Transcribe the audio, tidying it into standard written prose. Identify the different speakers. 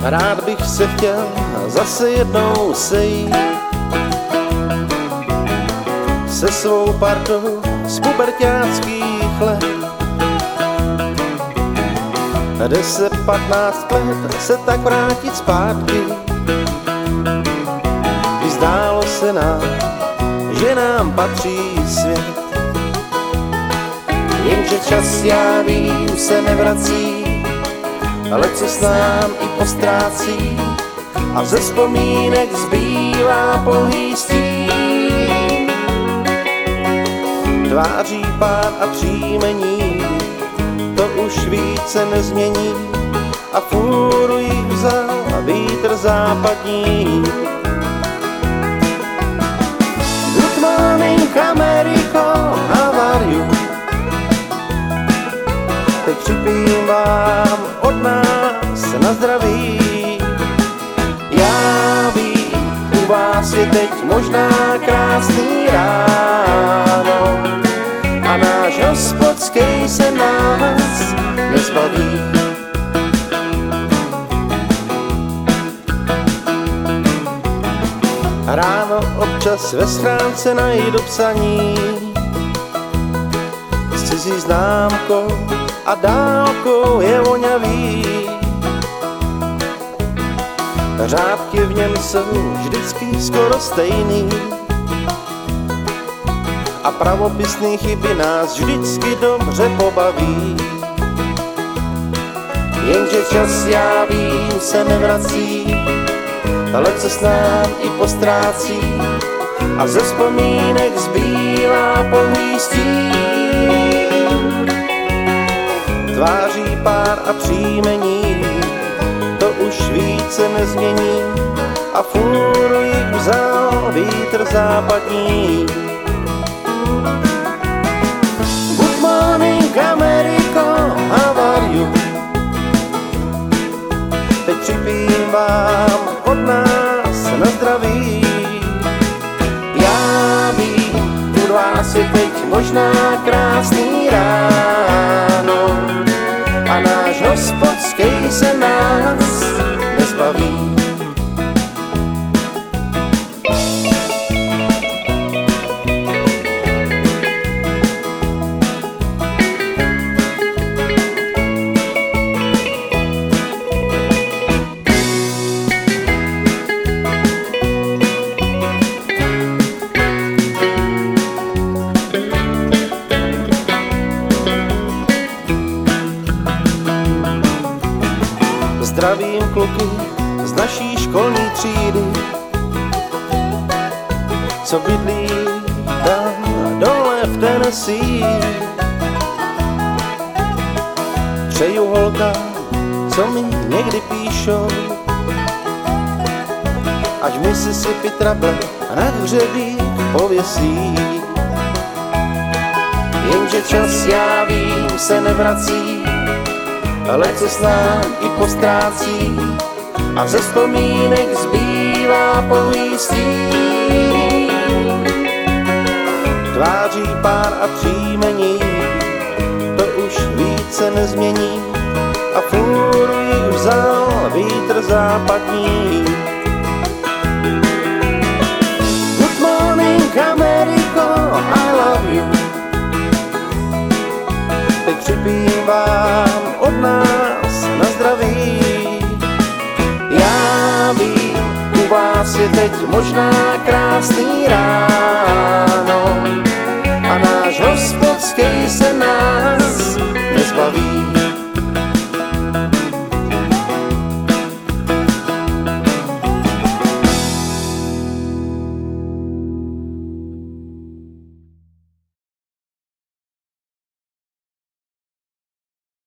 Speaker 1: Rád bych se chtěl zase jednou sejít se svou partou z puberťáckých let. 10-15 let se tak vrátit zpátky, když zdálo se nám, že nám patří svět. Jenže čas, já vím, se nevrací, ale co s nám i postrácí a ze vzpomínek zbývá pouhý stín. Tváří pár a příjmení, to už více nezmění a fůru jich vzal vítr západní. Good morning Americo, how are you? Teď připím vám od nás na zdraví. Já vím, u vás je teď možná krásný ráno a náš hospodský se nás nezbaví. Ráno občas ve schránce najdu psaní s cizí známkou a dálkou je voňavý. Řádky v něm jsou vždycky skoro stejný a pravopisný chyby nás vždycky dobře pobaví. Jenže čas, já vím, se nevrací, ale co s nám i postrácí a ze vzpomínek zbývá pouhý stín. Tváří pár a příjmení, to už více nezmění a fůru jich vzal vítr západní. Good morning Americo, how are you? Teď připím vám od nás na zdraví. Já vím, u vás je teď možná krásný ráno a náš hospodský se nás nezbaví. Zdravím kluky z naší školní třídy, co bydlí tam dole v Tennessee. Přeju holkám, co mi někdy píšou, ať Mississippi trable na hřebík pověsí. Jenže čas, já vím, se nevrací, ale co s nám i postrácí a ze vzpomínek zbývá pouhý stín. Tváří pár a příjmení, to už více nezmění a fůru jich vzal vítr západní. Good morning Americo, I love you. Teď připím vám od nás na zdraví. Já vím, u vás je teď možná krásný ráno